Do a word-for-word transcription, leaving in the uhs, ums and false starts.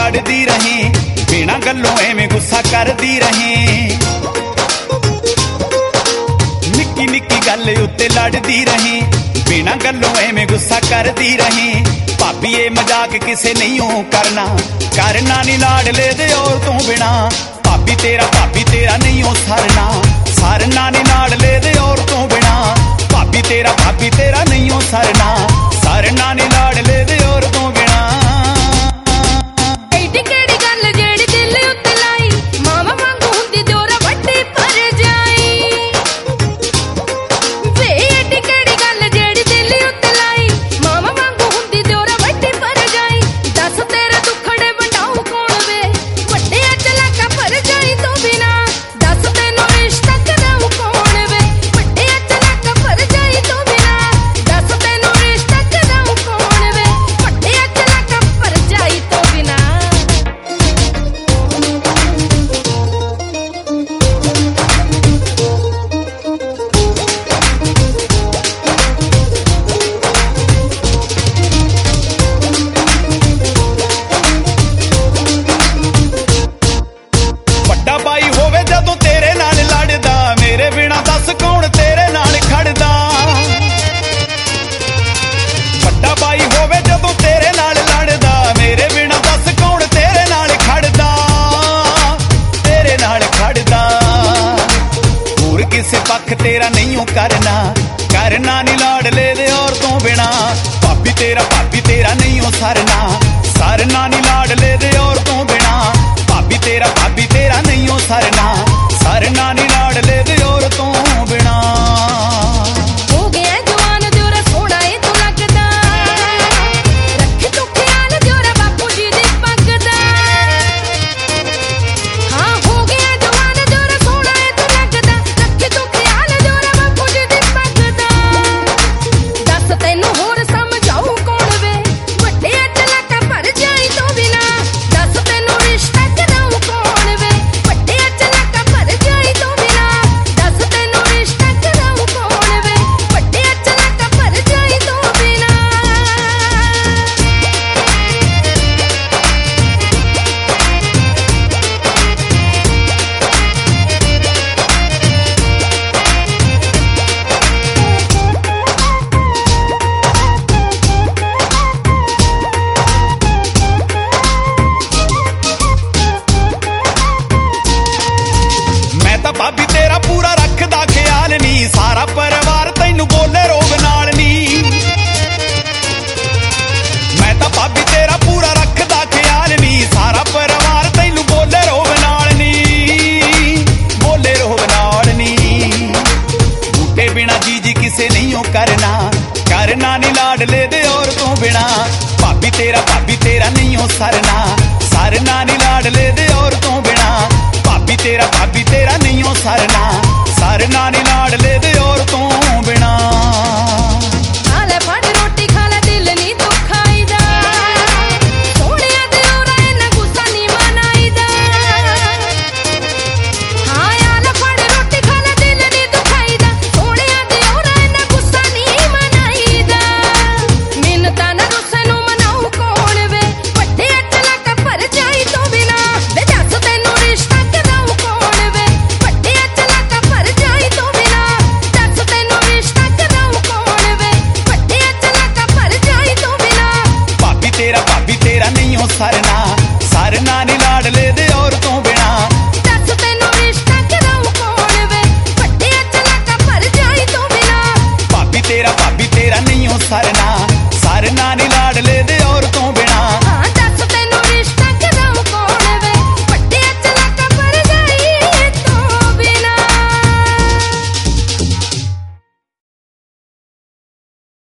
लड़दी रही, बिना गल्लों एवें गुस्सा करदी रही। निक्की निक्की गल उत्ते लड़दी रही, बिना गल्लों एवें गुस्सा करदी रही। भाभी ये मजाक किसे नहीं हो करना, करना नी लाडले दे और तू बिना। भाभी तेरा भाभी तेरा नहीं हो सरना, सरना नी लाडले दे और तू बिना। भाभी तेरा भाभी तेरा नहीं हो सरना, सरना नी लाडले दे और तू बिना। पख तेरा नहीं हो करना, करना नी लाडले दे और तू बिना। भाभी तेरा भाभी तेरा नहीं हो सरना, सरना नी लाडले दे और तू बिना। भाभी तेरा भाभी तेरा नहीं हो सरना, सरना नी लाडले दे और तू बिना। भाभी तेरा पूरा रखदा ख्याल नी, सारा परिवार तैनू बोले रोग नाल नी। मैं तां भाभी तेरा पूरा रखदा ख्याल नी, सारा परिवार तैनू बोले रोग नाल नी, बोले रोग नाल नी। बूटे बिना जी जी किसे नहीं हो करना, करना नी लाडले दे और तू बिना। भाभी तेरा भाभी तेरा नहीं हो सरना,